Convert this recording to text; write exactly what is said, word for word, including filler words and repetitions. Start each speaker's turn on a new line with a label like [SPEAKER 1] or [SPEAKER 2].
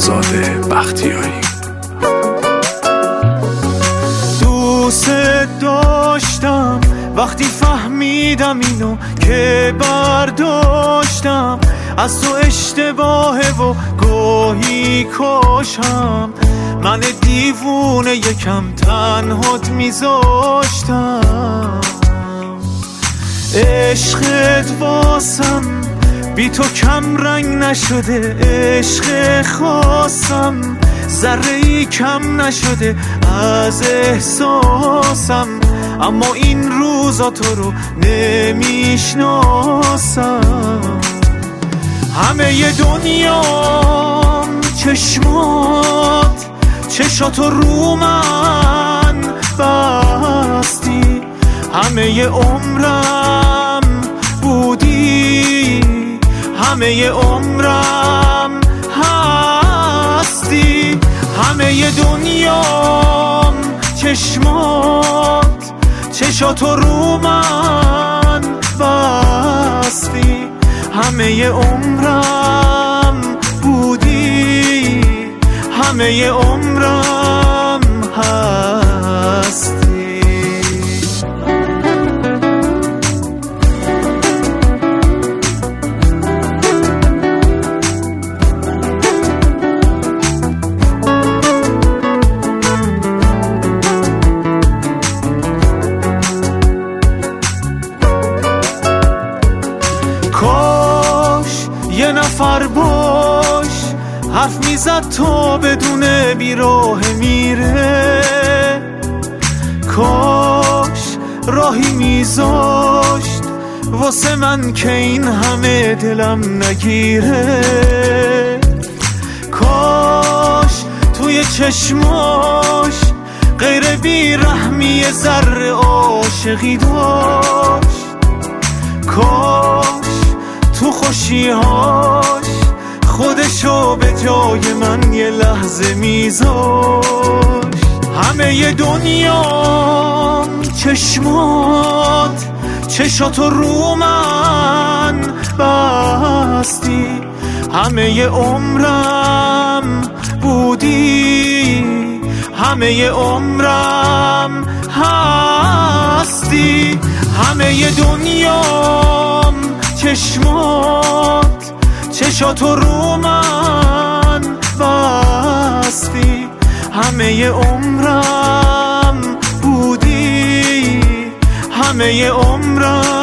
[SPEAKER 1] آزاد بختیاری.
[SPEAKER 2] دوست داشتم وقتی فهمیدم اینو که برداشتم از تو اشتباهه و گاهی کاشم من دیوونه یکم تنهات میذاشتم. عشقت واسم بی تو کم رنگ نشده، عشق خواستم ذره ای کم نشده از احساسم، اما این روزا تو رو نمیشناسم. همه ی دنیام چشمات، چشاتو رو من بستی، همه ی عمرم بودی، همه ی عمرم هستی. همه ی دنیام چشمات، چشاتو رو من بستی، همه ی عمرم بودی، همه ی عمرم هستی. کاش یه نفر باش حرف میزد تا بدون بیراه میره، کاش راهی میذاشت واسه من که این همه دلم نگیره، کاش توی چشماش غیر بیرحمی ذره عاشقی داشت، کاش تو خوشیهاش خودشو به جای من یه لحظه میذاشت. همه ی دنیام چشمات، چشاتو رو من بستی، همه ی عمرم بودی، همه ی عمرم هستی. همه ی دنیام چشمات، چشاتو رو من بستی، همه ی عمرم بودی، همه ی عمرم